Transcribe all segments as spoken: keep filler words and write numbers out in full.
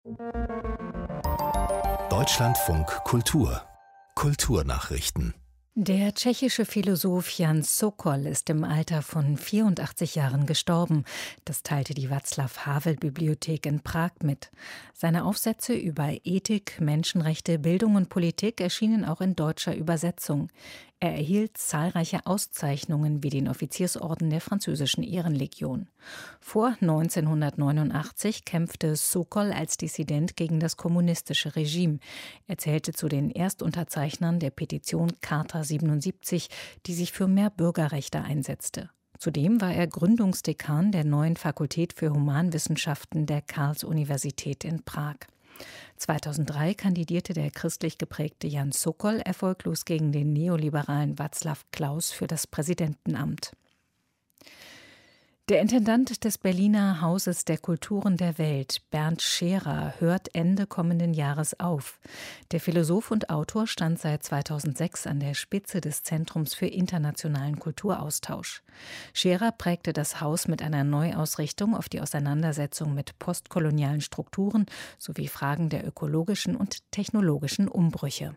Deutschlandfunk Kultur Kulturnachrichten. Der tschechische Philosoph Jan Sokol ist im Alter von vierundachtzig Jahren gestorben. Das teilte die Václav-Havel-Bibliothek in Prag mit. Seine Aufsätze über Ethik, Menschenrechte, Bildung und Politik erschienen auch in deutscher Übersetzung. Er erhielt zahlreiche Auszeichnungen wie den Offiziersorden der französischen Ehrenlegion. Vor neunzehnhundertneunundachtzig kämpfte Sokol als Dissident gegen das kommunistische Regime. Er zählte zu den Erstunterzeichnern der Petition Charta siebenundsiebzig, die sich für mehr Bürgerrechte einsetzte. Zudem war er Gründungsdekan der neuen Fakultät für Humanwissenschaften der Karls-Universität in Prag. zweitausenddrei kandidierte der christlich geprägte Jan Sokol erfolglos gegen den neoliberalen Václav Klaus für das Präsidentenamt. Der Intendant des Berliner Hauses der Kulturen der Welt, Bernd Scherer, hört Ende kommenden Jahres auf. Der Philosoph und Autor stand seit zweitausendsechs an der Spitze des Zentrums für internationalen Kulturaustausch. Scherer prägte das Haus mit einer Neuausrichtung auf die Auseinandersetzung mit postkolonialen Strukturen sowie Fragen der ökologischen und technologischen Umbrüche.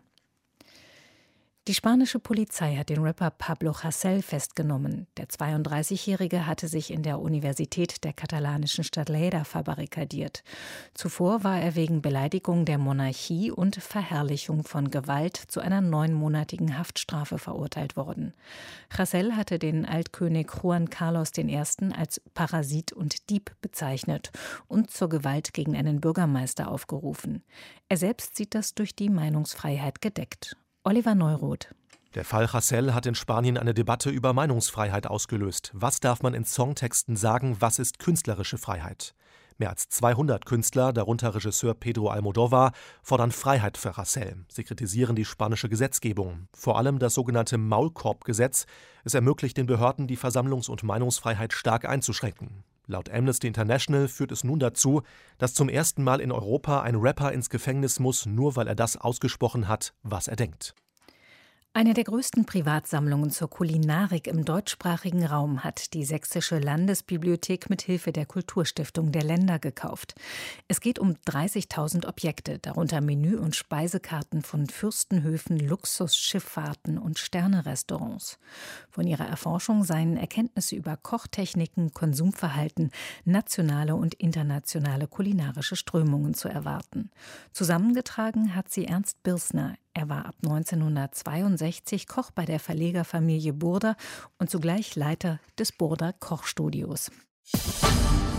Die spanische Polizei hat den Rapper Pablo Hasél festgenommen. Der zweiunddreißigjährige hatte sich in der Universität der katalanischen Stadt Lleida verbarrikadiert. Zuvor war er wegen Beleidigung der Monarchie und Verherrlichung von Gewalt zu einer neunmonatigen Haftstrafe verurteilt worden. Hasél hatte den Altkönig Juan Carlos der Erste. Als Parasit und Dieb bezeichnet und zur Gewalt gegen einen Bürgermeister aufgerufen. Er selbst sieht das durch die Meinungsfreiheit gedeckt. Oliver Neuroth. Der Fall Hasél hat in Spanien eine Debatte über Meinungsfreiheit ausgelöst. Was darf man in Songtexten sagen, was ist künstlerische Freiheit? Mehr als zweihundert Künstler, darunter Regisseur Pedro Almodóvar, fordern Freiheit für Hasél. Sie kritisieren die spanische Gesetzgebung. Vor allem das sogenannte Maulkorbgesetz. Es ermöglicht den Behörden, die Versammlungs- und Meinungsfreiheit stark einzuschränken. Laut Amnesty International führt es nun dazu, dass zum ersten Mal in Europa ein Rapper ins Gefängnis muss, nur weil er das ausgesprochen hat, was er denkt. Eine der größten Privatsammlungen zur Kulinarik im deutschsprachigen Raum hat die Sächsische Landesbibliothek mit Hilfe der Kulturstiftung der Länder gekauft. Es geht um dreißigtausend Objekte, darunter Menü- und Speisekarten von Fürstenhöfen, Luxusschifffahrten und Sternerestaurants. Von ihrer Erforschung seien Erkenntnisse über Kochtechniken, Konsumverhalten, nationale und internationale kulinarische Strömungen zu erwarten. Zusammengetragen hat sie Ernst Birsner. Er war ab neunzehnhundertzweiundsechzig Koch bei der Verlegerfamilie Burda und zugleich Leiter des Burda Kochstudios.